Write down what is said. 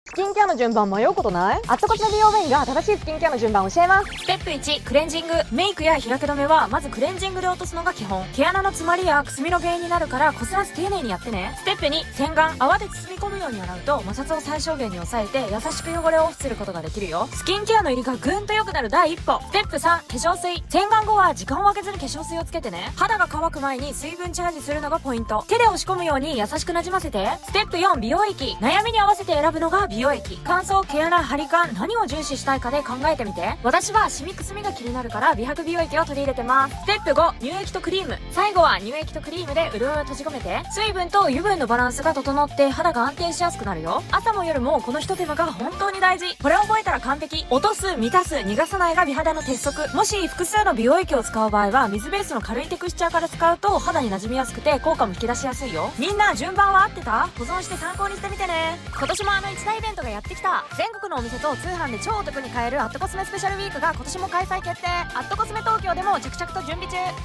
スキンケアの順番迷うことない？アットコスメ美容部員が正しいスキンケアの順番を教えます。 ステップ1、クレンジング。メイクや日焼け止めはまずクレンジングで落とすのが基本。毛穴の詰まりやくすみの原因になるからこすらず丁寧にやってね。ステップ2、洗顔。泡で包み込むように洗うと摩擦を最小限に抑えて優しく汚れをオフすることができるよ。スキンケアの入りがぐんと良くなる第一歩。ステップ3、化粧水。洗顔後は時間を空けずに化粧水をつけてね。肌が乾く前に水分チャージするのがポイント。手で押し込むように優しくなじませて。ステップ4、美容液。悩みに合わせて選ぶのが美容液。乾燥、毛穴、張り感、何を重視したいかで考えてみて。私はシミくすみが気になるから美白美容液を取り入れてます。ステップ5、乳液とクリーム。最後は乳液とクリームで潤いを閉じ込めて。水分と油分のバランスが整って肌が安定しやすくなるよ。朝も夜もこの一手間が本当に大事。これを覚えたら完璧。落とす、満たす、逃がさないが美肌の鉄則。もし複数の美容液を使う場合は水ベースの軽いテクスチャーから使うと肌に馴染みやすくて効果も引き出しやすいよ。みんな順番は合ってた？保存して参考にしてみてね。今年も一大イベントがやってきた。全国のお店と通販で超お得に買えるアットコスメスペシャルウィークが今年も開催決定。アットコスメ東京でも着々と準備中。